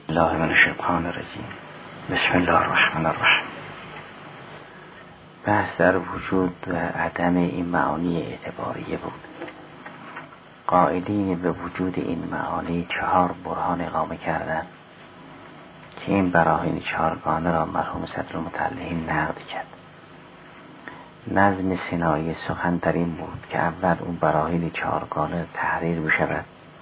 الله من الشیطان الرجیم. بسم الله الرحمن الرحیم. بحث در وجود و عدم این معانی اعتباریه بود. قائلین به وجود این معانی 4 برهان اقامه کردند که این براهین 4گانه را مرحوم صدرالمتعلقین نقد کرد. نظم سینایی سخن در این بود که اول اون براهین 4گانه تحریر بشود،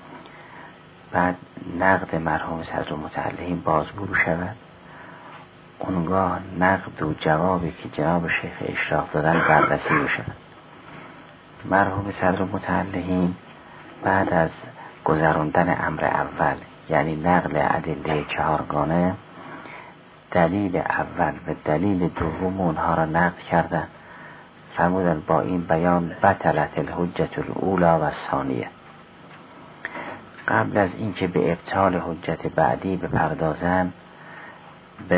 بعد نقد مرحوم صدرالمتعلقین بازگو شود، اونگاه نقد و جوابی که جناب شیخ اشراق دادن بررسی بشود. مرحوم صدرالمتعلقین بعد از گذراندن امر اول یعنی نقل ادله 4گانه، دلیل اول و دلیل دوم اونها را نقد کردند. فرمودن با این بیان بطلت الحجت الاولی و الثانیه. قبل از اینکه به ابطال حجت بعدی بپردازن، به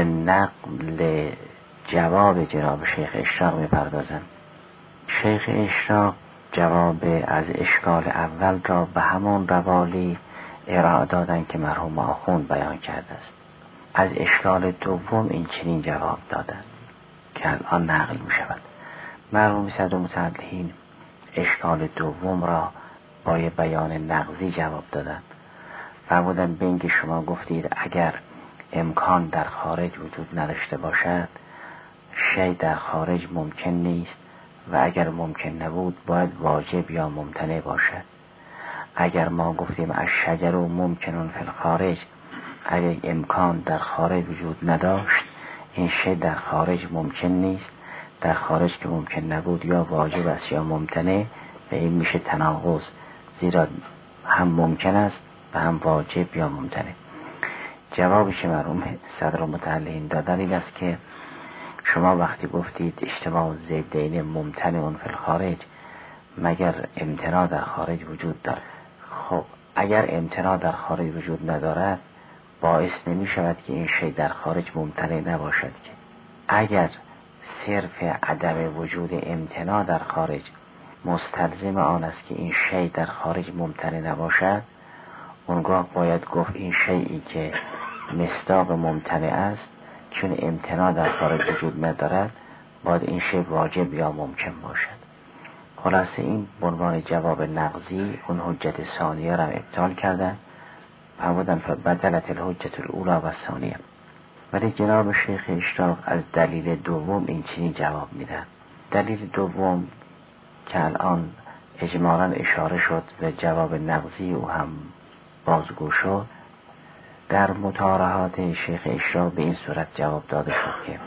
نقل جواب جناب شیخ اشراق میپردازن. شیخ اشراق جواب از اشکال اول را به همون روالی ارائه دادن که مرحوم آخوند بیان کرده است. از اشکال دوم این چنین جواب دادن که الان نقل می شود. مرحوم صدرالمتعلقین اشکال دوم را با بیان نقضی جواب دادن. فرمودن به اینکه شما گفتید اگر امکان در خارج وجود نداشته باشد، شیء در خارج ممکن نیست و اگر ممکن نبود باید واجب یا ممتنع باشد. اگر ما گفتیم الشجر ممکنون فی الخارج، اگر امکان در خارج وجود نداشت، این شیء در خارج ممکن نیست، در خارج که ممکن نبود یا واجب است یا ممتنع، و این میشه تناقض، زیرا هم ممکن است و هم واجب یا ممتنع. جوابی که مرحوم صدرالمتعلقین دادن این است که شما وقتی گفتید اجتماع ضدین ممتنع فی الخارج، مگر امتناع در خارج وجود دارد؟ خب اگر امتناع در خارج وجود ندارد، باعث نمی شود که این شیء در خارج ممتنع نباشد. که اگر صرف عدم وجود امتناع در خارج مستلزم آن است که این شیء در خارج ممتنع نباشد، اونگاه باید گفت این شیئی که مصداق ممتنع است، چون امتناع در خارج وجود ندارد، باید این شیء واجب یا ممکن باشد. خلاصه این عنوان جواب نقضی اون حجت ثانیه را ابطال کردن، فرمودن فبطلت الحجت الاولی و الثانیه. ولی جناب شیخ اشراق از دلیل دوم این چنین جواب میدن. دلیل دوم که الان اجمالاً اشاره شد و جواب نقضی او هم بازگو شد، در مطارحات شیخ اشراق به این صورت جواب داده شد که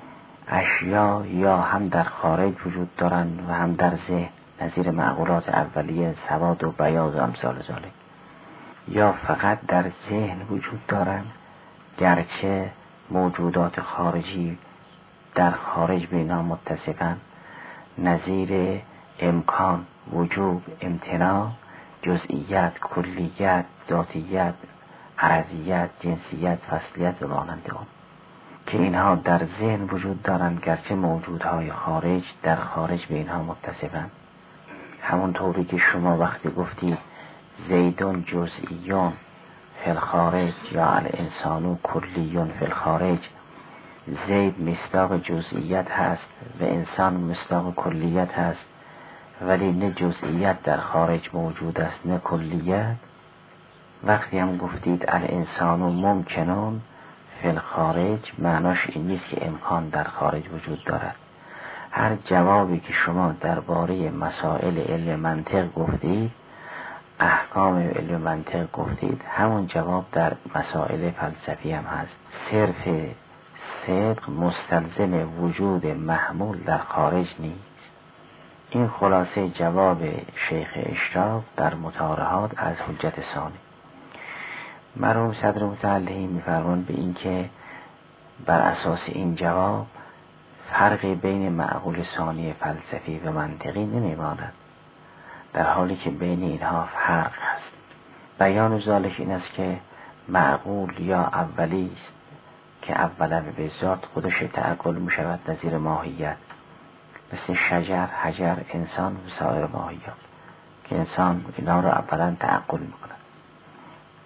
اشیا یا هم در خارج وجود دارند و هم در ذهن، نظیر معقولات اولیه سواد و بیاض و امثال ذالک، یا فقط در ذهن وجود دارند، گرچه موجودات خارجی در خارج به اینا متصفند، نظیر امکان، وجوب، امتناع، جزئیت، کلیت، ذاتیت، عرضیت، جنسیت، فصلیت و مانند آن، که اینها در ذهن وجود دارند، گرچه موجودهای خارج در خارج به اینها متصفند. همونطوری که شما وقتی گفتید زیدون جزئیون فی الخارج یا الانسان کلیون فی الخارج، زید مصداق جزئیت هست و انسان مصداق کلیت هست، ولی نه جزئیت در خارج موجود است نه کلیت. وقتی هم گفتید الانسان ممکنون فی الخارج، معناش این نیست که امکان در خارج وجود دارد. هر جوابی که شما درباره مسائل علم منطق گفتید، احکام علم منطق گفتید، همون جواب در مسائل فلسفی هم هست. صرف صدق مستلزم وجود محمول در خارج نیست. این خلاصه جواب شیخ اشراق در مطارحات از حجت ثانی. مرحوم صدرالمتعلقین می‌فرمایند به این که بر اساس این جواب فرقی بین معقول ثانی فلسفی و منطقی نمی‌ماند، در حالی که بین اینها فرق هست. بیان ذالک این است که معقول یا اولی است که اولا به ذات خودش تعقل می‌شود، نظیر ماهیت، مثل شجر، حجر، انسان و سایر ماهیات که انسان اینا رو اولا تعقل می‌کند.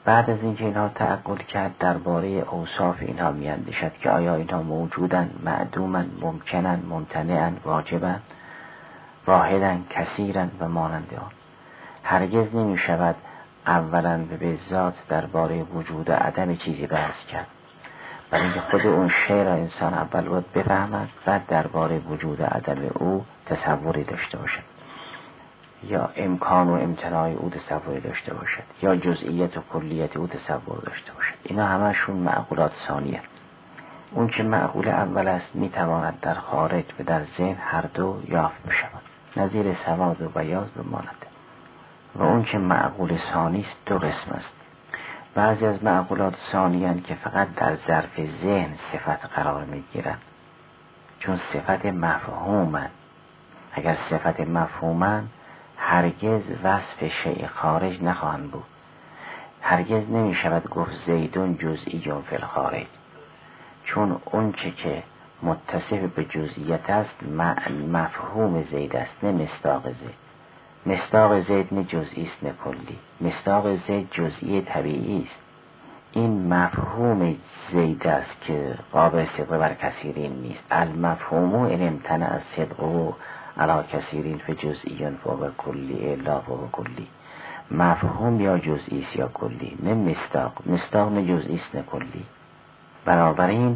بعد از اینکه اینها تعقل کرد درباره اوصاف اینها میاندیشد که آیا اینها موجودن، معدومن، ممکنن، ممتنعن، واجبن، واحدن، کثیرن و مانند آن. هرگز نمی شود اولا به ذات درباره وجود و عدم چیزی بحث کرد، برای اینکه خود اون شی را انسان اول باید بفهمد، بعد درباره وجود و عدم او تصوری داشته باشد، یا امکان و امتناع او تصوری داشته باشد، یا جزئیت و کلیت او تصور داشته باشد. اینا همشون معقولات ثانیه. اون که معقول اول است میتواند در خارج و در ذهن هر دو یافت بشود، نظیر سواد و بیاض بمانند. و اون که معقول ثانی است دو قسم است. بعضی از معقولات ثانیان که فقط در ظرف ذهن صفت قرار میگیرند، چون صفت مفهومن. اگر صفت مفهومن هرگز وصف شیء خارج نخواهند بود. هرگز نمی شود گفت زیدون جزئیون فی الخارج، چون اون که متصف به جزئیت است مفهوم زید است، نه مصداق زید. مصداق زید نه جزئی است نه کلی. مصداق زید جزئی طبیعی است. این مفهوم زید است که قابل صدق بر کثیرین نیست. المفهوم ان امتنع صدقه علی کثیرین فجزئیون فوق کلی الا فوق کلی. مفهوم یا جزئی است یا کلی، نه مصداق. مصداق نه جزئی است نه کلی. بنابراین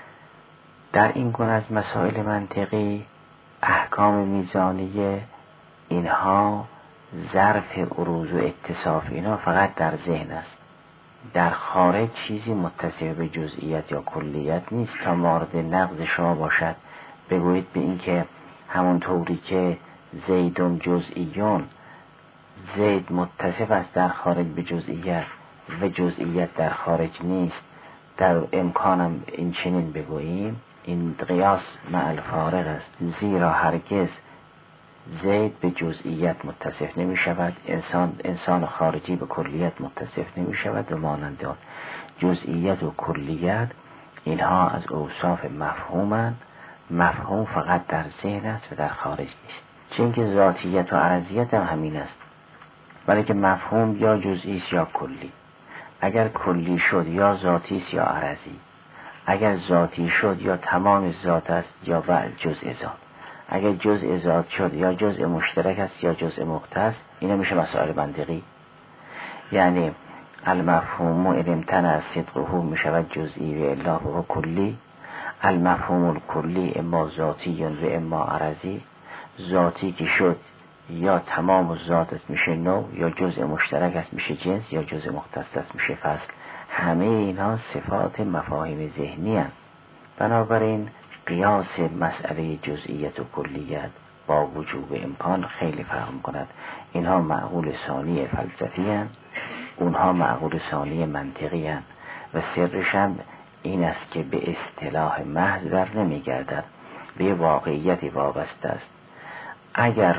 در این گونه از مسائل منطقی احکام میزانیه اینها ظرف عروض و اتصاف اینها فقط در ذهن است. در خارج چیزی متصف به جزئیت یا کلیت نیست تا مورد نقض شما باشد بگویید به این که همون طوری که زیدون جزئیون، زید متصف است در خارج به جزئیت و جزئیت در خارج نیست، در امکانم این چنین بگوییم. این قیاس مع الفارق است، زیرا هرگز زید به جزئیت متصف نمی شود، انسان خارجی به کلیت متصف نمی شود و مانند آن. جزئیت و کلیت اینها از اوصاف مفهومند. مفهوم فقط در ذهن است و در خارج نیست. چون که ذاتیت و عرضیت هم همین است، برای که مفهوم یا جزئی است یا کلی. اگر کلی شد یا ذاتی است یا عرضی. اگر ذاتی شد یا تمام ذات است یا جزء ذات. اگر جزء ذات شد یا جزء مشترک است یا جزء مختص. اینا میشه مسائل منطقی. یعنی المفهوم ان امتنع صدقه میشود جزئی و الا هو کلی. المفهوم الکلی اما ذاتی و اما عرضی. ذاتی که شد یا تمام ذات است میشه نوع، یا جزء مشترک است میشه جنس، یا جزء مختص است میشه فصل. همه اینا صفات مفاهیم ذهنی هستند. بنابراین قیاس مسئله جزئیت و کلیت با وجوب امکان خیلی فرق می‌کند. اینها معقول ثانی فلسفی هستند، اونها معقول ثانی منطقی هستند و سرش هم این است که به اصطلاح محض بر نمیگردد، به واقعیتی وابسته است. اگر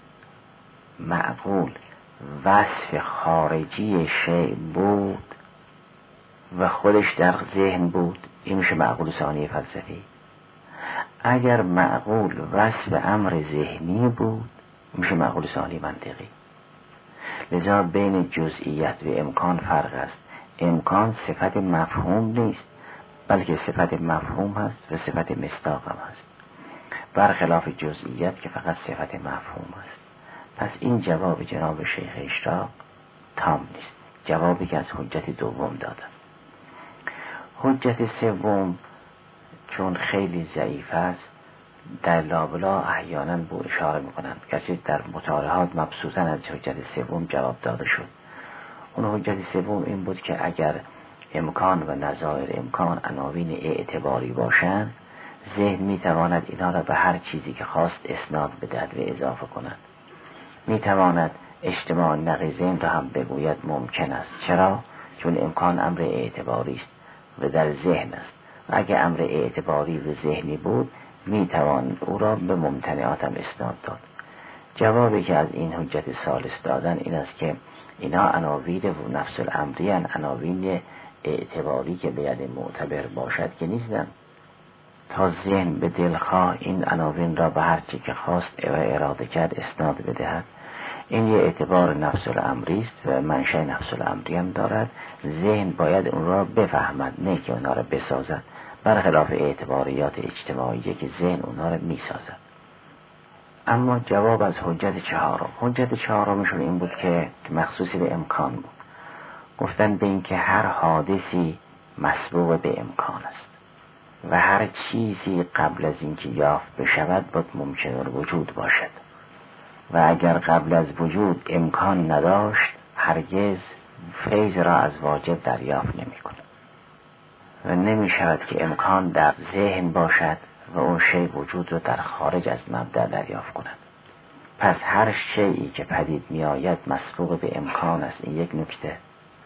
معقول وصف خارجی شیء بود و خودش در ذهن بود، این میشه معقول ثانی فلسفی. اگر معقول وصف امر ذهنی بود، میشه معقول ثانی منطقی. لذا بین جزئیت و امکان فرق است. امکان صفت مفهوم نیست، بلکه صفت مفهوم هست و صفت مصداق هم هست، برخلاف جزئیت که فقط صفت مفهوم است. پس این جواب جناب شیخ اشراق تام نیست، جوابی که از حجت دوم دادن. حجت سوم چون خیلی ضعیف است، در لابلا احیانا به اشاره میکنند، گرچه در مطالعات مبسوطاً از حجت سوم جواب داده شد. اون حجت سوم این بود که اگر امکان و نظائر امکان عناوین اعتباری باشند، ذهن میتواند اینا را به هر چیزی که خواست اسناد بدهد و اضافه کند. میتواند اجتماع نقیضین را هم بگوید ممکن است. چرا؟ چون امکان امر اعتباری است و در ذهن است، و اگر امر اعتباری و ذهنی بود میتوان او را به ممتنعات هم اسناد داد. جوابی که از این حجت ثالث دادن این است که اینا عناوین و نفس الامری ان، عناوین اعتباری که باید معتبر باشد که نیستن. تا ذهن به دلخواه این عناوین را به هر چی که خواست و اراده کرد اسناد بدهد، این یه اعتبار نفس الامری است و منشأ نفس الامری هم دارد. ذهن باید اون را بفهمد، نه که اونها را بسازد، برخلاف اعتباریات اجتماعی که ذهن اونها را میسازد. اما جواب از حجت چهارمشون این بود که مخصوصی به امکان بود. گفتن به این که هر حادثی مسبوق به امکان است و هر چیزی قبل از اینکه یافت بشود باید ممکن الوجود باشد و اگر قبل از وجود امکان نداشت هرگز فیض را از واجب دریافت نمی کند و نمی شود که امکان در ذهن باشد و اون شی وجود را در خارج از مبدأ دریافت کند. پس هر شیئی که پدید می آید مسبوق به امکان است، این یک نکته،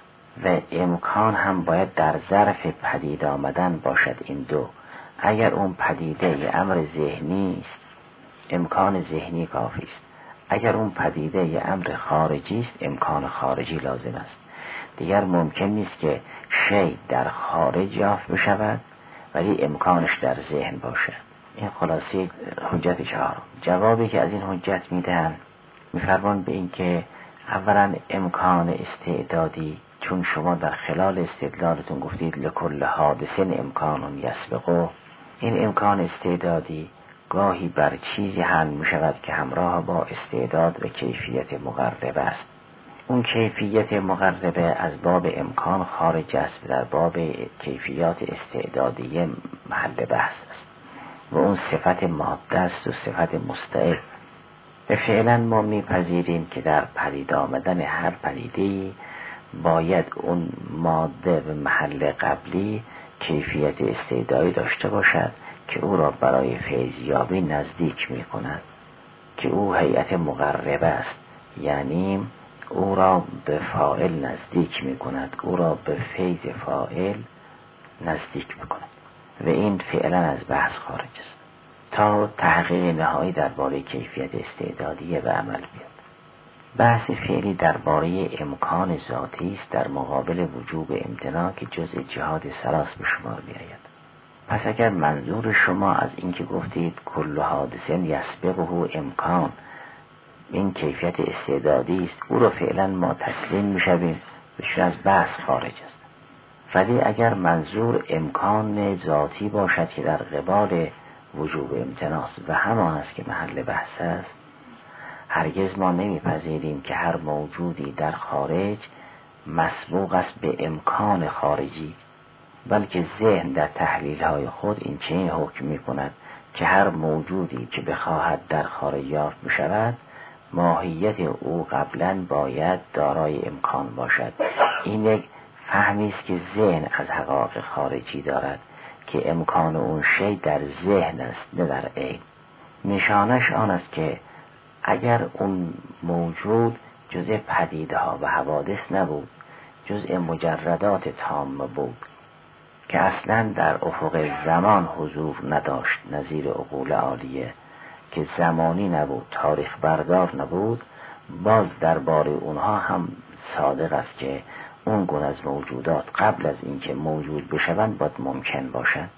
و امکان هم باید در ظرف پدید آمدن باشد. این دو، اگر اون پدیده ی امر ذهنی است امکان ذهنی کافی است، اگر اون پدیده ی امر خارجی است امکان خارجی لازم است. دیگر ممکن نیست که شی در خارج یافت بشود ولی امکانش در ذهن باشد. این خلاصه حجت چهارم. جوابی که از این حجت میدن میفرمان به این که اولا امکان استعدادی، چون شما در خلال استدلالتون گفتید لکل حادث امکان یسبقه، این امکان استعدادی گاهی بر چیزی حمل می شود که همراه با استعداد و کیفیت مقربه است. اون کیفیت مقربه از باب امکان خارج است، در باب کیفیات استعدادی محل بحث است و اون صفت ماده است و صفت مستعد. و فعلا ما میپذیریم که در پدید آمدن هر پدیده‌ای باید اون ماده و محل قبلی کیفیت استعدادی داشته باشد که او را برای فیضیابی نزدیک می کند، که او هیئت مقربه است، یعنی او را به فاعل نزدیک می کند، او را به فیض فاعل نزدیک می کند و این فعلا از بحث خارج است تا تحقیق نهایی درباره کیفیت استعدادی و عمل بیاد. بحث فعلی درباره امکان ذاتی است در مقابل وجوب امتناع که جزء جهاد ثلاث به شمار می‌آید. پس اگر منظور شما از این که گفتید کل حادث یسبقه امکان این کیفیت استعدادی است، او را فعلا ما تسلیم می‌شویم، بهش از بحث خارج است. ولی اگر منظور امکان ذاتی باشد که در قبال وجوب امتناع و همان است که محل بحث است، هرگز ما نمیپذیریم که هر موجودی در خارج مسبوق است به امکان خارجی، بلکه ذهن در تحلیل‌های خود این چنین حکم می‌کند که هر موجودی که بخواهد در خارج یافت بشود ماهیت او قبلاً باید دارای امکان باشد. این یک فهمی است که ذهن از حقایق خارجی دارد که امکان اون شی در ذهن است نه در عین. نشانش آن است که اگر اون موجود جزء پدیده ها و حوادث نبود، جزء مجردات تام بود که اصلا در افق زمان حضور نداشت، نظیر عقول عالیه که زمانی نبود، تاریخ بردار نبود، باز درباره اونها هم صادق است که اون گونه از موجودات قبل از اینکه موجود بشوند باید ممکن باشند،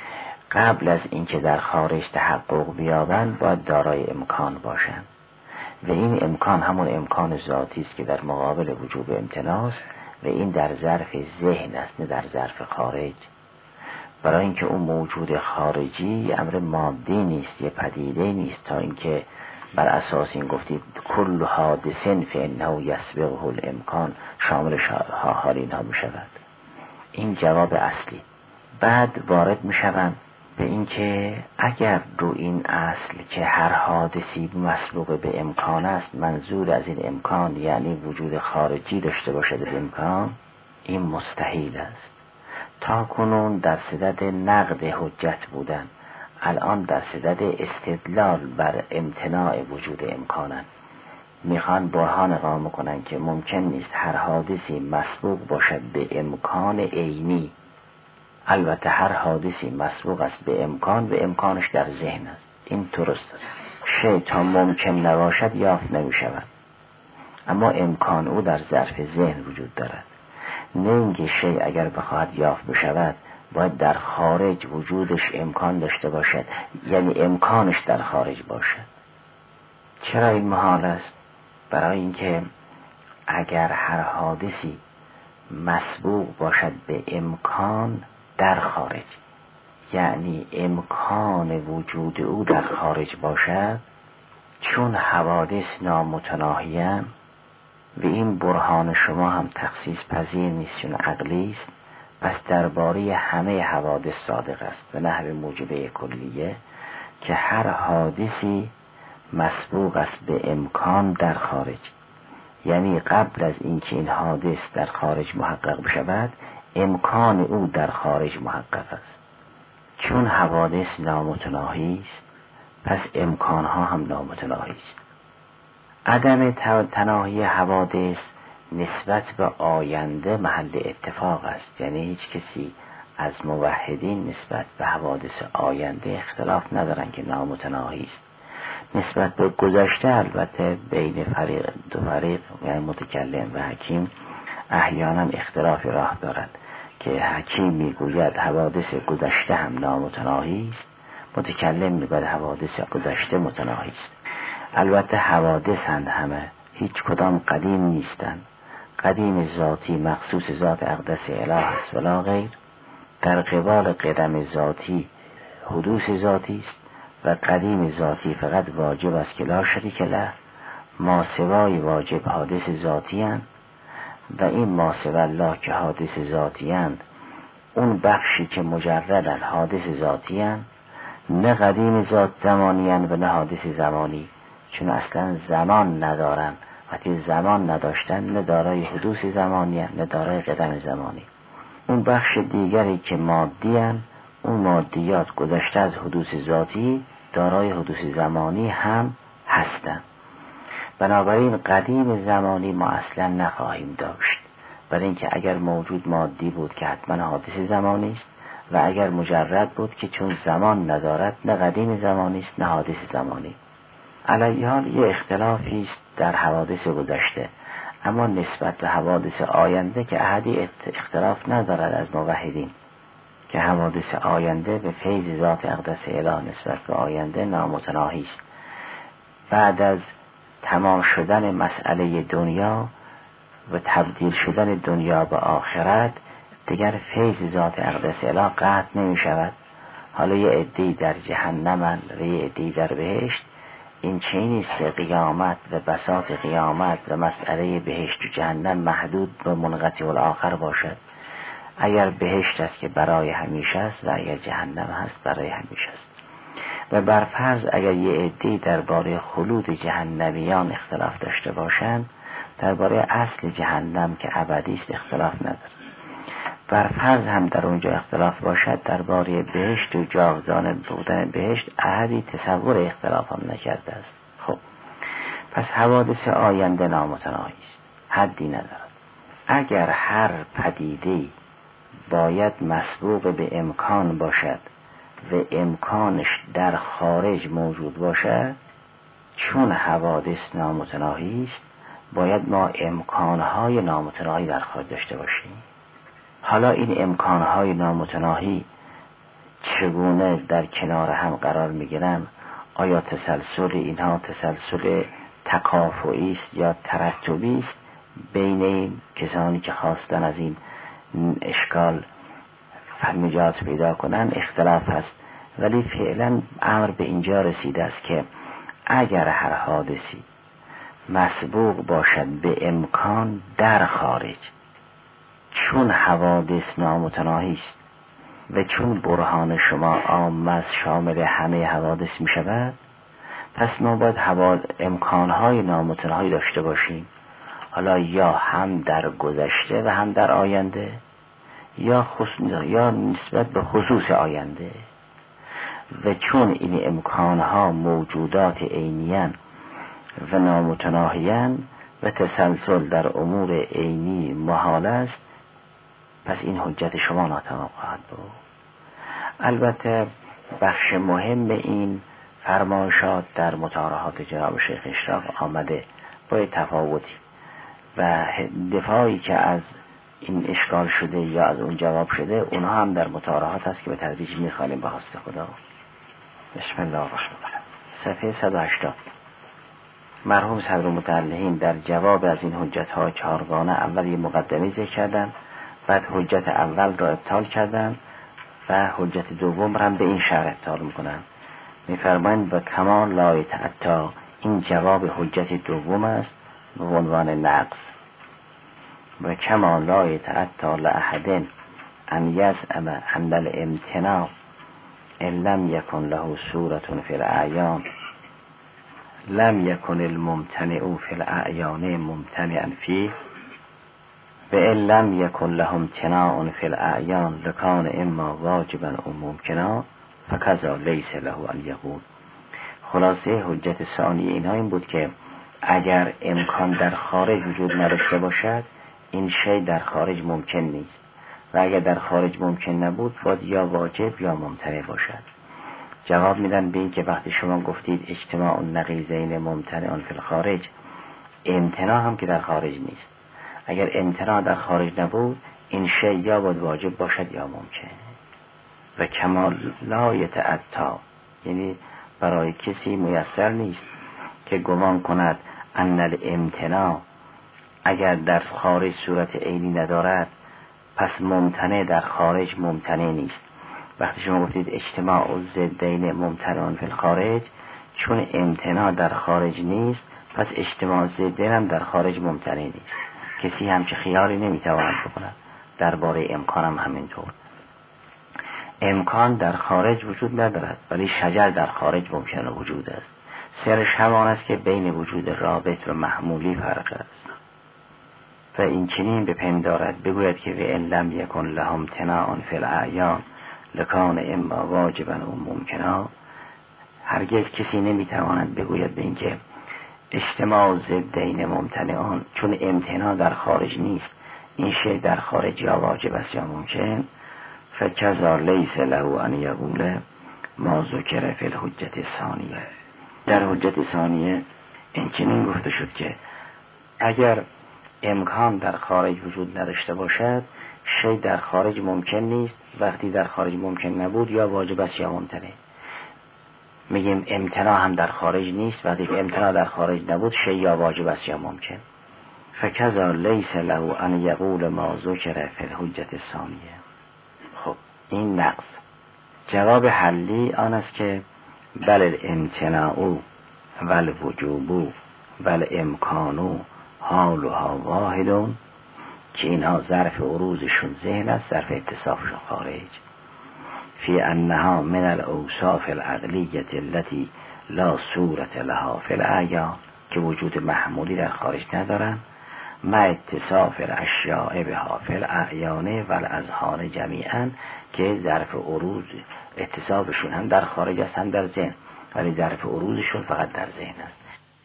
قبل از اینکه در خارج تحقق بیابند باید دارای امکان باشند و این امکان همون امکان ذاتی است که در مقابل وجوب امتناع است و این در ظرف ذهن است نه در ظرف خارج. برای اینکه اون موجود خارجی امر مادی نیست، یه پدیده نیست تا اینکه بر اساس این گفتید کل حادث فانه یسبقه الامکان شامل حال اینها می شود. این جواب اصلی. بعد وارد می شوند به این که اگر رو این اصل که هر حادثی مسبوق به امکان است منظور از این امکان یعنی وجود خارجی داشته باشد از امکان، این مستحیل است. تا کنون در صدد نقد حجت بودن، الان در صدد استدلال بر امتناع وجود امکانن. میخوان برهان اقامه کنن که ممکن نیست هر حادثی مسبوق باشد به امکان عینی. البته هر حادثی مسبوق است به امکان و امکانش در ذهن است، این درست است. شی تا ممکن نباشد یافت نمی شود، اما امکان او در ظرف ذهن وجود دارد. نه اینکه شی اگر بخواهد یافت بشود باید در خارج وجودش امکان داشته باشد، یعنی امکانش در خارج باشد. چرا این محال است؟ برای اینکه اگر هر حادثی مسبوق باشد به امکان در خارج، یعنی امکان وجود او در خارج باشد، چون حوادث نامتناهی‌اند و این برهان شما هم تخصیص پذیر نیست چون عقلی است، پس درباره همه حوادث صادق است به نحو موجبه کلیه که هر حادثی مسبوق است به امکان در خارج، یعنی قبل از اینکه این حادث در خارج محقق بشود امکان او در خارج محقق است. چون حوادث نامتناهی است پس امکانها هم نامتناهی است. عدم تناهی حوادث نسبت به آینده محل اتفاق است، یعنی هیچ کسی از موحدین نسبت به حوادث آینده اختلاف ندارن که نامتناهی است. نسبت به گذشته البته بین دو فریق یعنی متکلم و حکیم احیانا اختلاف راه دارد که حکیم میگوید حوادث گذشته هم نامتناهی است، متکلم میگوید حوادث گذشته متناهی است. البته حوادث همه هیچ کدام قدیم نیستند. قدیم ذاتی مخصوص ذات اقدس اله است ولا غیر. در قبال قدم ذاتی حدوث ذاتی است و قدیم ذاتی فقط واجب است که لا شریک له. ما سوای واجب حادث ذاتی اند و این ما سوای الله که حادث ذاتی اند اون بخشی که مجردن حادث ذاتی اند، نه قدیم ذات زمانی اند و نه حادث زمانی، چون اصلا زمان ندارن. وقتی زمان نداشتن نه دارای حدوث زمانی اند نه دارای قدم زمانی. اون بخش دیگری که مادی اند، اون مادیات گذشته از حدوث ذاتی دارای حدوث زمانی هم هستند. بنابراین قدیم زمانی ما اصلا نخواهیم داشت، برای اینکه اگر موجود مادی بود که حتما حادث زمانی است و اگر مجرد بود که چون زمان ندارد نه قدیم زمانی است نه حادث زمانی. علی حال یه اختلافی است در حوادث گذشته، اما نسبت به حوادث آینده که احدی اختلاف ندارد از موحدین که حوادث آینده به فیض ذات اقدس اله نسبت به آینده نامتناهی است. بعد از تمام شدن مسئله دنیا و تبدیل شدن دنیا به آخرت دیگر فیض ذات اقدس اله قطع نمی شود. حالا یه عده‌ای در جهنم و یه عده‌ای در بهشت. این چیزی نیست که قیامت و بساط قیامت و مسئله بهشت و جهنم محدود به منقطع الاخر باشد. اگر بهشت است که برای همیشه است و اگر جهنم هست برای همیشه است. و برفرض اگر یه عده‌ای درباره خلود جهنمیان اختلاف داشته باشند، درباره اصل جهنم که ابدی است اختلاف نداره. برفرض هم در اونجا اختلاف باشد، درباره بهشت و جاودانه بودن بهشت احدی تصور اختلاف هم نکرده است. خب پس حوادث آینده نامتناهی است، حدی ندارد. اگر هر پدیده‌ای باید مسبوق به امکان باشد و امکانش در خارج موجود باشد، چون حوادث نامتناهی است باید ما امکانهای نامتناهی در خارج داشته باشیم. حالا این امکانهای نامتناهی چگونه در کنار هم قرار میگیرن؟ آیا تسلسل اینها تسلسل تکافؤی است یا ترتبی است؟ بین این کسانی که خواستن از این اشکال نجات پیدا کنن اختلاف هست، ولی فعلا امر به اینجا رسیده است که اگر هر حادثی مسبوق باشد به امکان در خارج، چون حوادث نامتناهی است و چون برهان شما عام از شامل همه حوادث می شود، پس ما باید امکانهای نامتناهی داشته باشیم. حالا یا هم در گذشته و هم در آینده، یا نسبت به خصوص آینده. و چون این امکانها موجودات عینیان و نامتناهیان و تسلسل در امور عینی محال است، پس این حجت شما ناتمام خواهد بود. البته بخش مهم این فرمایشات در مطالعات جناب شیخ اشراق آمده با تفاوتی و دفاعی که از این اشکال شده یا از اون جواب شده اونها هم در مطالعات هست که به تدریج میخوانیم به حسن خدا. بسم الله الرحمن الرحیم. صفحه 180. مرحوم صدرالمتعلقین در جواب از این حجت ها چهارگانه اول یه مقدمه ذکر کردن، بعد حجت اول را ابطال کردن و حجت دوم را به این شرح ابطال میکنن. میفرمایند و کما لا یتأتی، این جواب حجت دوم است به عنوان نقص. و کما لا یتأتی لأحد ان یزعم ان الامتناع ان لم یکن له صورة فی الاعیان لم یکن الممتنع فی الاعیان ممتنعا فیه و ان لم یکن له امتناع فی الاعیان لکان اما واجبا او ممکنا فکذا لیس له ان یقول. خلاصه حجت ثانی اینها این بود که اگر امکان در خارج وجود نداشته باشد این شی در خارج ممکن نیست، و اگر در خارج ممکن نبود باید یا واجب یا ممتنع باشد. جواب میدن به این که وقتی شما گفتید اجتماع النقیضین ممتنع فی الخارج، امتناع هم که در خارج نیست. اگر امتناع در خارج نبود این شی یا باید واجب باشد یا ممکن. و کمال لا یتأتی، یعنی برای کسی میسر نیست که گمان کند ان الامتناع اگر در خارج صورت عینی ندارد پس ممتنع در خارج ممتنع نیست. وقتی شما گفتید اجتماع الضدین ممتنع فی الخارج، چون امتناع در خارج نیست پس اجتماع ضدین هم در خارج ممتنع نیست. کسی همچه خیالی نمیتواند بکند. درباره امکان هم همینطور. امکان در خارج وجود ندارد ولی شجر در خارج ممکن وجود است. سرش همان است که بین وجود رابط و محمولی فرق است. و این چنین بپندارد بگوید که و ان لم یکن له امتناع فی الاعیان لکان اما واجبا و ممکنا. هرگز کسی نمیتواند بگوید به این که اجتماع ضدین ممتنعان، چون امتناع در خارج نیست این شی در خارج یا واجب است یا ممکن. فکذا لیس له ان یقول ما ذکر فی الحجت الثانیه. در حجت ثانیه این چنین گفته شد که اگر امکان در خارج وجود نداشته باشد شی در خارج ممکن نیست. وقتی در خارج ممکن نبود یا واجب است یا ممتنع. میگیم امتناع هم در خارج نیست، وقتی که امتناع در خارج نبود شی یا واجب است یا ممکن. فکذا لیس له ان یقول ما ذکر فی الحجت الثانیه. خب این نقص. جواب حلی آن است که بل الامتناع والوجوب والامکان حالها واحدون، که اینها ظرف عروضشون ذهن است، ظرف اتصافشون خارج. فی انها من الاوصاف العقلیه التي لا صورت لها فی الاعیان، که وجود محمولی در خارج ندارن، مع اتصاف الاشیاء بها فی الاعیان والاذهان جمیعا، که ظرف عروض اتصافشون هم در خارج است هم در ذهن، ولی ظرف عروضشون فقط در ذهن است.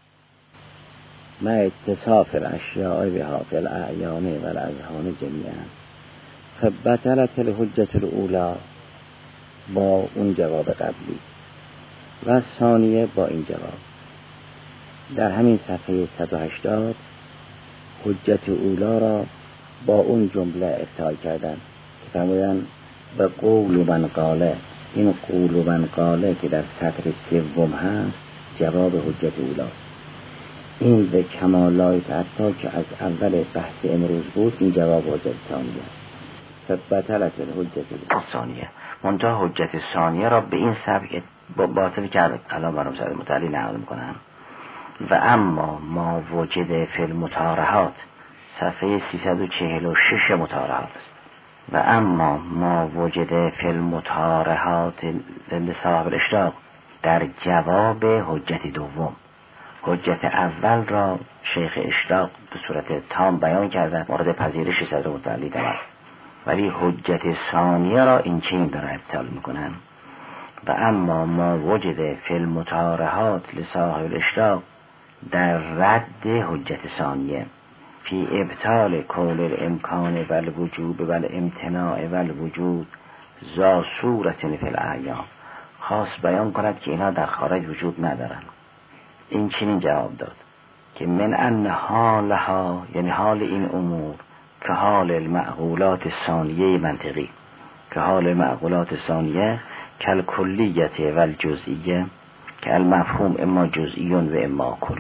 مع اتصاف الاشیاء بها فی الاعیان والاذهان جمیعا. فبطلت الحجت الاولی با اون جواب قبلی و ثانیه با این جواب. در همین صفحه 180 حجت اولی را با اون جمله ابطال کردن که فرمودن به قول من قاله. این قول من قاله که در سطر سوم هست جواب حجت اولی. این به کمالات حتی که از اول بحث امروز بود این جواب حجت ثانیه. فبطلت الحجت الثانیه. منتها حجت ثانیه را به این سبک باطل کرد. الان برام صدر متعلی نقل میکنم. و اما ما وجد فی المطارحات، صفحه 346 مطارحات است. و اما ما وجد فی المطارحات لصاحب الاشراق، در جواب حجت دوم. حجت اول را شیخ اشراق به صورت تام بیان کردن، مورد پذیرش صدر متعلی است، ولی حجت ثانیه را این چین دارن ابطال میکنن. و اما ما وجد فی المطارحات لصاحب الاشراق، در رد حجت ثانیه، فی ابطال کول الامکان والوجوب والامتناع والوجود ذا صورت فی الاعیان، خاص بیان کند که اینا در خارج وجود ندارن. این چنین جواب داد که من ان حالها، یعنی حال این امور، که حال المعقولات ثانیه منطقی، که حال معقولات ثانیه کل کلیت و الجزئیه، که المفهوم اما جزئی و اما کلی.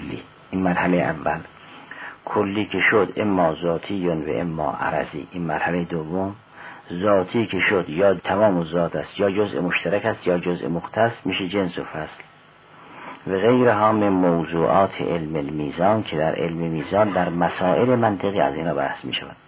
این مرحله اول. کلی که شد اما ذاتی و اما عرضی. این مرحله دوم. ذاتی که شد یا تمام ذات است یا جزء مشترک است یا جزء مختص، میشه جنس و فصل. و غیرها من موضوعات علم المیزان، که در علم میزان در مسائل منطقی از اینا بحث می شود.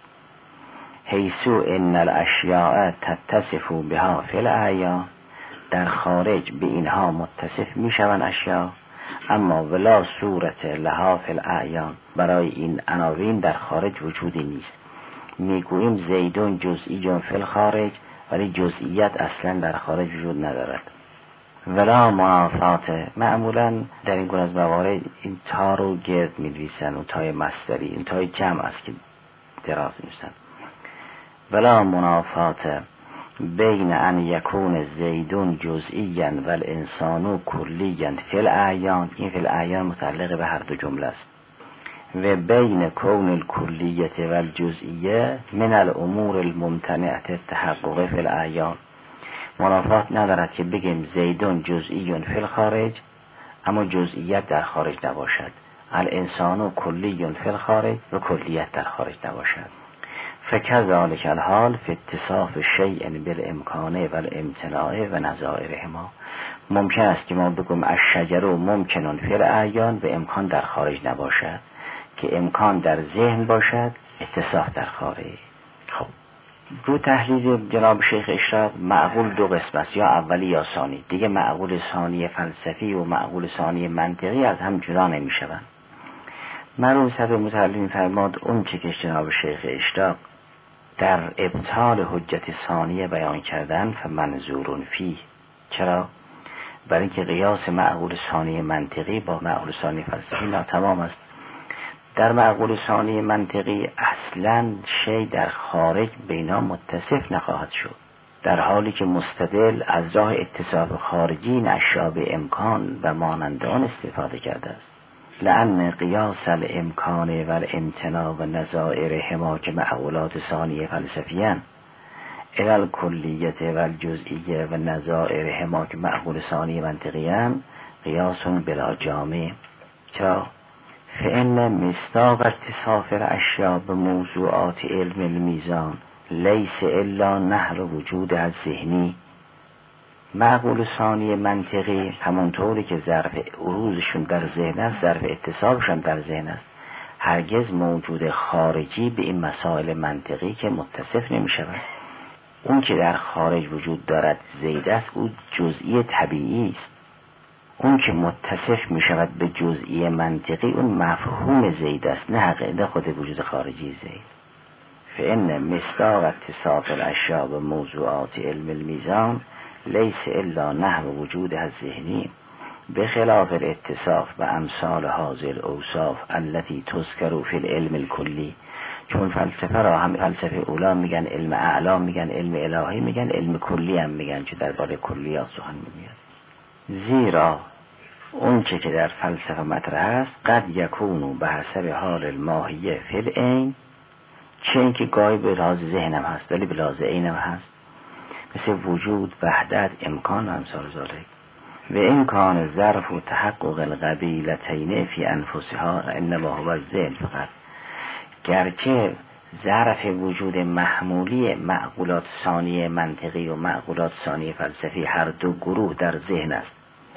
حیثو ان الاشیاء تتصف بها فی الاعیان، در خارج به اینها متصف می شوند اشیاء، اما ولا صورت لها فی الاعیان، برای این عناوین در خارج وجودی نیست. میگوییم زیدون جزئی فی الخارج، ولی جزئیت اصلا در خارج وجود ندارد. ولا منافات، معمولا در این گونه از موارد این تا رو گرد می‌نویسن، اون تای مصدری، این تای جمع است که دراز می‌نویسن. ولا منافات بین ان یکون زیدون جزئیاً و الانسان کلیاً فی الاعیان، این فی الاعیان متعلق به هر دو جمله است. و بین کون الکلیت و الجزئیه من الامور الممتنعه التحقق فی الاعیان، منافات ندارد که بگیم زیدون جزئی فی الخارج اما جزئیت در خارج نباشد، الانسان کلی فی الخارج و کلیت در خارج نباشد. فکذالک الحال فی اتصاف شیء بالامکان و الامتناع و نظائرهما، ممکن است که ما بگیم الشجر ممکن فی الاعیان و امکان در خارج نباشد، که امکان در ذهن باشد، اتصاف در خارج. خب رو تحلیل جناب شیخ اشراق معقول دو قسم است، یا اولی یا ثانی. دیگه معقول ثانی فلسفی و معقول ثانی منطقی از هم جدا نمی شوند. مرحوم صدر متعلی می‌فرماد اون چه که جناب شیخ اشراق در ابطال حجت ثانیه بیان کردن فمنظور فیه. چرا؟ برای اینکه قیاس معقول ثانی منطقی با معقول ثانی فلسفی ناتمام است. در معقول ثانی منطقی اصلاً شی در خارج بینا متصف نخواهد شد، در حالی که مستدل از راه اتصاف خارجی اشیاء به امکان و مانند آن استفاده کرده است. لأن قیاس الامکان و الامتناع و نظائرهما که معقولات ثانی فلسفیان الی الکلیت و الجزئیه و نظائرهما که معقول ثانی منطقیان قیاس بلا جامع. چرا؟ فإن مصداق اتصاف الاشیاء به موضوعات علم المیزان لیس الا نحل وجود از ذهنی. معقول ثانی منطقی همونطوری که ظرف عروضشون در ذهن است، ظرف اتصافشون در ذهن است، هرگز موجود خارجی به این مسائل منطقی که متصف نمی شود. اون که در خارج وجود دارد زید است، او جزئی طبیعی است. اون که متصف می شود به جزئی منطقی، اون مفهوم زید است، نه حقیقت خود وجود خارجی زید. فإن مصداق اتصاف الاشیاء به موضوعات علم المیزان لیس الا نحو وجود از ذهنی، به خلاف الاتصاف به امثال هذه الاوصاف التي تذكر فی العلم الکلی. چون فلسفه را هم فلسفه اولا میگن علم اعلا، میگن علم الهی، میگن علم کلی هم میگن که درباره کلیات سخن میگن. زیرا اون چه که در فلسفه مطرح است قد یکونو به حسب حال الماهیه فی العین، چه این که گاهی به لحاظ ذهنم هست ولی به لحاظ عینم هست، مثل وجود، وحدت، امکان و امثال ذالک. و امکان ظرف و تحقق القبیلتین فی انفسها انما هو الذهن فقط. گرچه ظرف وجود محمولی معقولات ثانی منطقی و معقولات ثانی فلسفی هر دو گروه در ذهن است،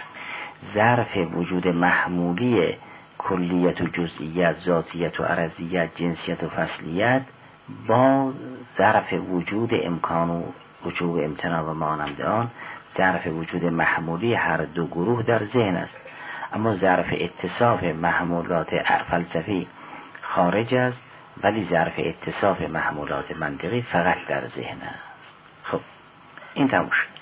ظرف وجود محمولی کلیت و جزئیت، ذاتیت و عرضیت، جنسیت و فصلیت با ظرف وجود امکان و وجود امتناع و مانند آن، ظرف وجود محمولی هر دو گروه در ذهن است، اما ظرف اتصاف محمولات فلسفی خارج است، ولی ظرف اتصاف محمولات منطقی فقط در ذهن است. خب این تموم شد.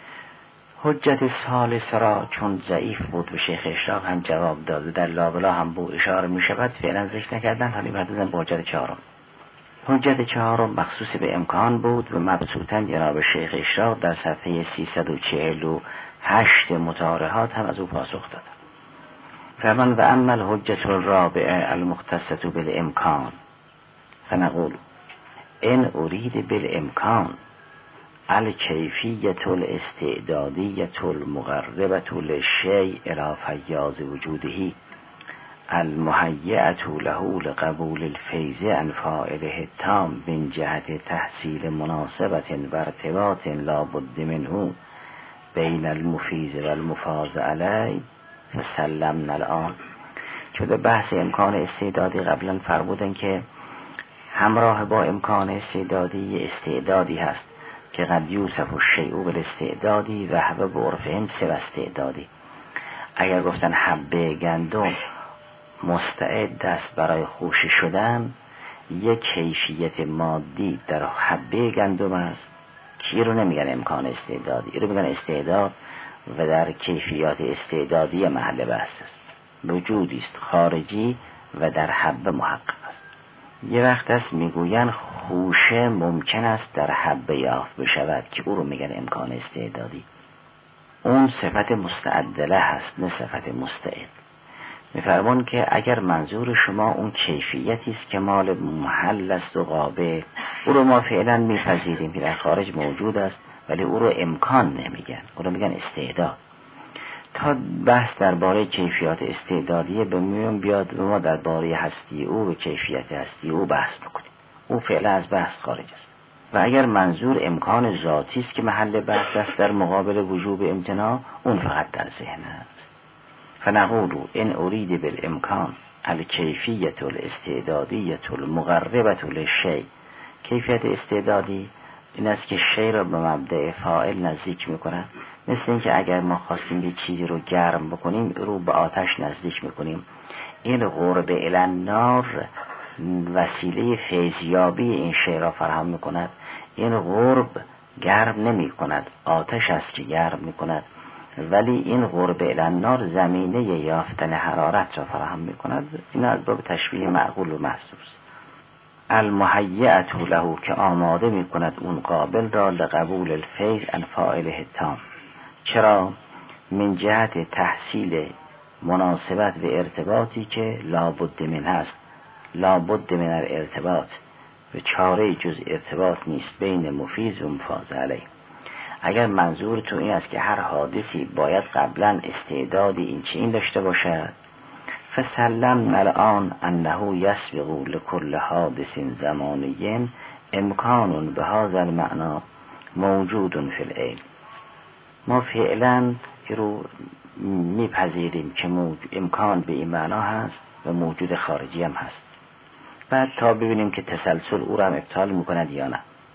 حجت ثالث را چون ضعیف بود به شیخ اشراق هم جواب داده، در لابلا هم بو اشاره می شود، فعلا ذکر نکردن، حالی بردازم به حجت چهارم. حجت چهارم مخصوص به امکان بود و مبسوطاً جناب شیخ اشراق در صفحه 348 مطارحات هم از او پاسخ داد. فرمان و اما الحجت الرابعه المختصة بالامکان فنقول ان اريد بالامکان الکیفیت الاستعدادیت المقربة للشیء الى فیاض وجوده المهیئة له لقبول الفیض عن فاعله التام من جهت تحصیل مناسبت و ارتباط لا بد منه بین المفیض و المفاض علی فسلمنا الآن. چون بحث امکان استعدادی قبلا فرمودن که همراه با امکان استعدادی یه استعدادی هست که قد یوصف الشیء بالاستعدادی و هو بعرفهم سوى استعدادی. اگر گفتن حبه گندم مستعد است برای خوشی شدن، یک کیفیت مادی در حبه گندم است که رو نمیگن امکان استعدادی، رو میگن استعداد و در کیفیات استعدادی محل بحث است، وجودی است خارجی و در حبه محقق است. یه وقت است میگوین خوشه ممکن است در حبه یافت بشود که او رو میگن امکان استعدادی. اون صفت مستعدله هست نه صفت مستعد. میفرمان که اگر منظور شما اون کیفیتی است که مال محل است و قابل، او رو ما فعلا میپذیریم که در خارج موجود است، ولی او رو امکان نمیگن، او رو میگن استعداد. تا بحث درباره کیفیات استعدادیه بمیون بیاد و ما درباره هستی او و کیفیت هستی او بحث بکنیم، او فعلا از بحث خارج است. و اگر منظور امکان ذاتی است که محل بحث است در مقابل وجوب امتناع، اون فقط در ذهن است. فنقول ان اريد بالامکان الکیفیت الاستعدادیت المقربة للشیء. کیفیت استعدادی این است که شی را به مبدأ فاعل نزدیک میکنه. مثل اینکه اگر ما خواستیم یک چیزی رو گرم بکنیم رو به آتش نزدیک میکنیم. این قرب الی النار وسیله فیضیابی این شی را فراهم میکند. این قرب گرم نمی کند، آتش است که گرم میکند، ولی این قرب الی النار زمینه یافتن حرارت را فراهم میکند. این از باب تشبیه معقول و محسوس. المهیئة له که آماده میکند اون قابل را لقبول الفیض عن فاعله التام. چرا؟ من جهت تحصیل مناسبت و ارتباطی که لابد من هست، لابد من الارتباط و چاره جز ارتباط نیست بین مفیض و مفاض علیه. اگر منظور تو این است که هر حادثی باید قبلا استعدادی این چین داشته باشد، فسلم الان انه یسبق لكل حادث زمانی امکان به هذا المعنى موجود فی العلم. ما فعلا رو میپذیریم که امکان به این معنا هست و موجود خارجی هم هست. بعد تا ببینیم که تسلسل او را هم ابطال میکند یا نه.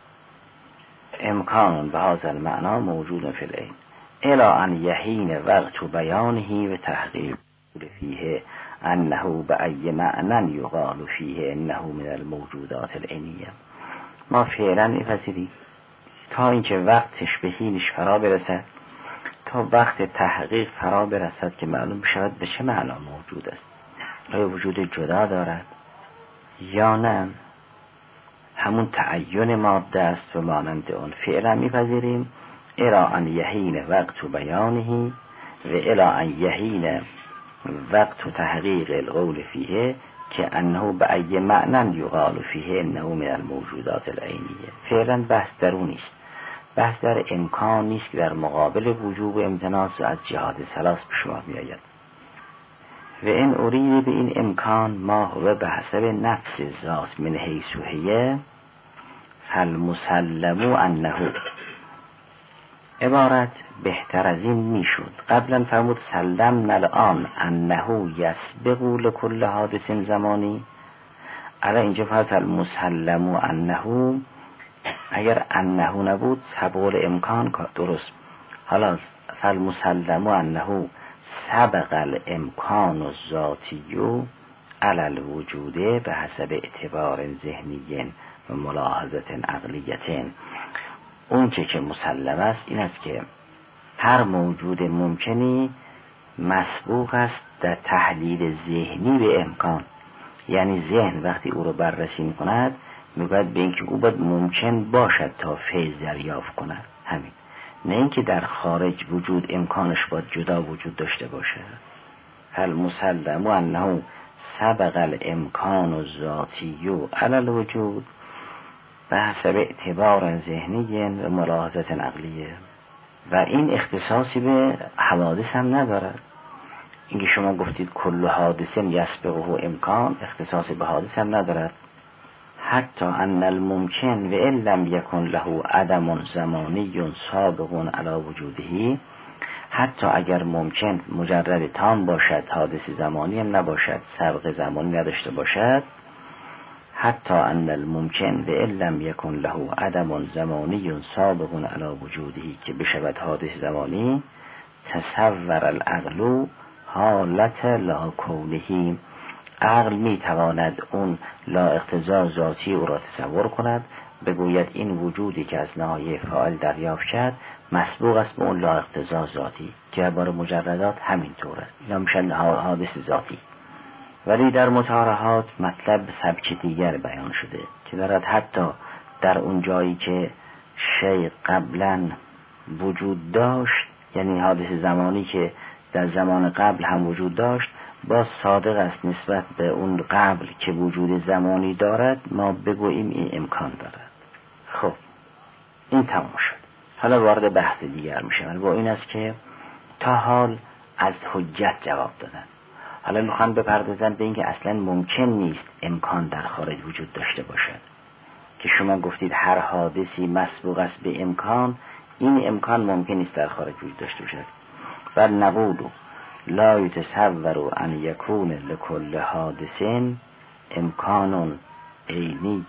امکان به هذا المعنى موجود فی العلم الی ان یحین وقت بیانه و تحقیق فیه انه به ای معنی یقال فیه انه من الموجودات العینیه. ما فعلا میپذیریم تا اینکه وقتش به حینش فرا برسد، تا وقت تحقیق فرا برسد که معلوم بشود به چه معنا موجود است. آیا وجود جدا دارد یا نه همون تعین ماده است و مانند اون. فعلا میپذیریم الی ان یحین وقت بیانه و الی ان یحین وقت تحقیق القول فیه که انه به ای معنی یقال فیه انه من الموجودات العینیه. فعلا بحث در اون نیست، بحث در امکان نیست که در مقابل وجوب امتناع از جهات ثلاث به شما می آید. و این ارید به این امکان ما هو به حسب نفس ذات من حیث هی فالمسلم انه. عبارت بهتر از این میشد. قبلا فرمود سلم الان انه یسبق لكل حادث زمانی، الان اینجا فرمود المسلم انه. اگر انه نبود سبق امکان درست. حالا فالمسلم انه سبق الامکان الذاتی علی الوجود به حسب اعتبار ذهنی و ملاحظت عقلیت. اون که مسلم است این است که هر موجود ممکنی مسبوق است در تحلیل ذهنی به امکان. یعنی ذهن وقتی او رو بررسی می کند میگوید به اینکه او باید ممکن باشد تا فیض دریافت کند، همین، نه اینکه در خارج وجود امکانش باید جدا وجود داشته باشه. المسلم انه سبق الامکان الذاتی علی الوجود به حسب اعتبار ذهنی و ملاحظت عقلیه. و این اختصاصی به حوادث هم ندارد. اینکه شما گفتید کل حادث یسبقه امکان، اختصاص به حادث هم ندارد. حتی ان الممکن و ان لم یکن له عدم زمانی سابق علی وجوده، حتی اگر ممکن مجرد تام باشد، حادث زمانی هم نباشد، سبق زمانی نداشته باشد، حتی ان الممکن و ان لم یکن له عدم زمانی سابق علی وجوده، که بشود حادث زمانی، تصور العقل حالت لا کونه، عقل میتواند اون لا اقتضا ذاتی او را تصور کند، بگوید این وجودی که از ناحیه فاعل دریافت شد مسبوق است به اون لا اقتضا ذاتی، که درباره مجردات همینطور است، اینا میشن حادث ذاتی. ولی در مطارحات مطلب سبک دیگر بیان شده که دارد حتی در اون جایی که شیء قبلا وجود داشت، یعنی حادث زمانی که در زمان قبل هم وجود داشت، باز صادق است نسبت به اون قبل که وجود زمانی دارد ما بگوییم این امکان دارد. خب این تمام شد. حالا وارد بحث دیگر میشم، با این است که تا حال از حجت جواب دادن. حالا میخوان بپردازن به اینکه اصلا ممکن نیست امکان در خارج وجود داشته باشد، که شما گفتید هر حادثی مسبوق است به امکان، این امکان ممکن نیست در خارج وجود داشته باشد. و نقول لا یتصور ان یکون لکل حادث امکان عینی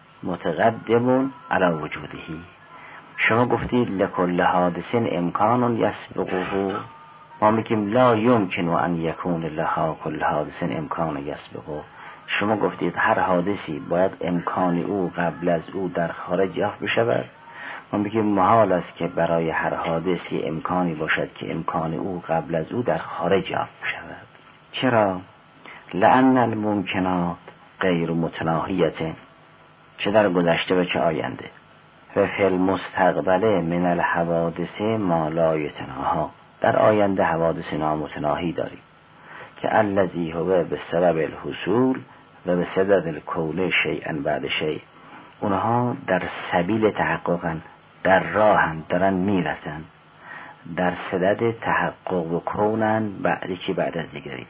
متقدم علی وجوده. شما گفتید لکل حادث امکان یسبقه، ما میگیم لا یمکن ان یکون لها کل حادث امکان یسبقه. شما گفتید هر حادثی باید امکان او قبل از او در خارج یافت بشود، ما میگیم محال است که برای هر حادثی امکانی باشد که امکان او قبل از او در خارج یافت بشود. چرا؟ لأن الممکنات غیر متناهیه، چه در گذشته و چه آینده، و فی المستقبل من الحوادث ما لا یتناها، در آینده حوادث نامتناهی داریم که الذی هو به سبب الحصول و به سبب الکون شیئا بعد شیء، اونها در سبیل تحققن، در راهن، دارن میرسن، در صدد تحقق و کونن بعدی بعد از دیگری،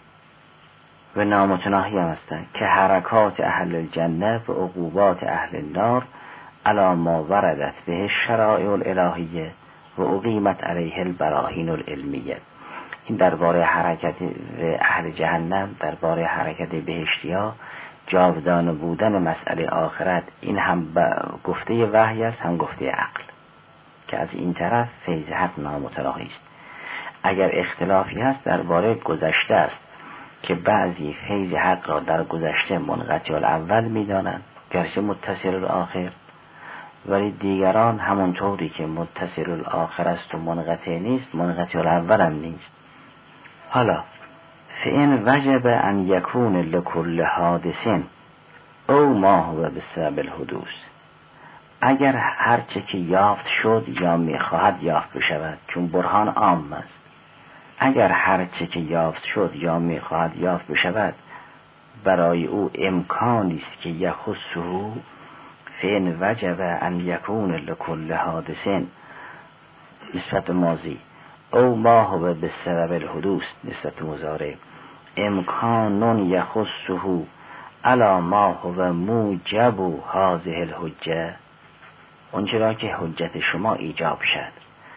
و نامتناهی هم هستن که حرکات اهل الجنه و عقوبات اهل النار علی ما وردت به الشرائع الالهیه و اقیمت علیه البراهین العلمیه. این درباره حرکت اهل جهنم، درباره حرکت بهشتیا، جاودانه بودن مسئله آخرت، این هم گفته وحی است هم گفته عقل، که از این طرف فیض حق نامتناهی است. اگر اختلافی هست درباره گذشته است که بعضی فیض حق را در گذشته منقطع الاول می‌دانند گرچه متصل الاخر، ولی دیگران همونطوری که متصل الاخر است و منقطع نیست، منقطع الاول هم نیست. حالا فإن وجب ان یکون لکل حادث او ما هو بسبب الحدوث، اگر هرچه که یافت شد یا میخواهد یافت بشود، چون برهان عام است، اگر هرچه که یافت شد یا میخواهد یافت بشود برای او امکانی است که یخصه، فإن وجب ان یکون لکل حادث نسبت ماضی او ما هو بسبب الحدوث نسبت مضارع امکان یخصه علی ما هو موجب هذه الحجه، اونچرا که حجت شما ایجاب شد،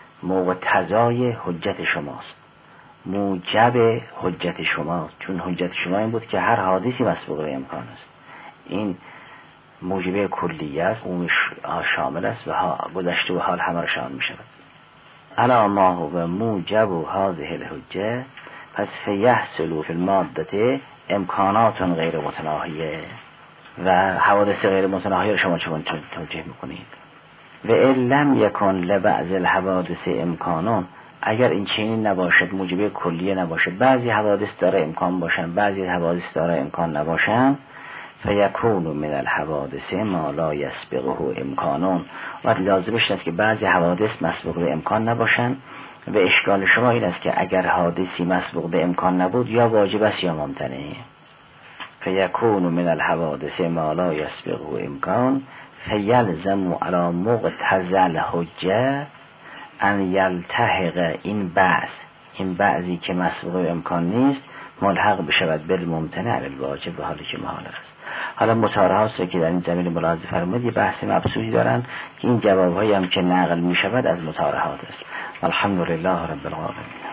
مقتضای حجت شماست، موجب حجت شماست، چون حجت شما این بود که هر حادثی مسبوق به امکان است. این موجب کلیه است، اون شامل است و گذشته و حال همه را شامل می شود. علی ما هو موجب هذه الحجه، پس فیحصل فی الماده امکانات غیر متناهیه، و حوادث غیر متناهیه شما چون توجیه میکنید. و ان لم یکن لبعض الحوادث امکانون، اگر این چنین نباشد، موجب کلیه نباشد، بعضی حوادث داره امکان باشن، بعضی حوادث داره امکان نباشن، فیکون من الحوادث ما لا یسبقه امکانون، و لازمش است که بعضی حوادث مسبوق به امکان نباشن. و اشکال شما این است که اگر حادثی مسبوق به امکان نبود یا واجب است یا ممتنعه. فیکون من الحوادث ما لا یسبقه امکان فیلزم علی مقتضی الحجه ان یلتحق این بحث، این بعضی که مسبوق به امکان نیست ملحق بشود بالممتنع بالواجب به حالی که محال است. حالا متارهاست که در این زمین ملاحظه فرمود یه بحث مبسوطی دارن که این جوابهایی هم که نقل می شود از متارهات است. الحمدلله رب العالمین.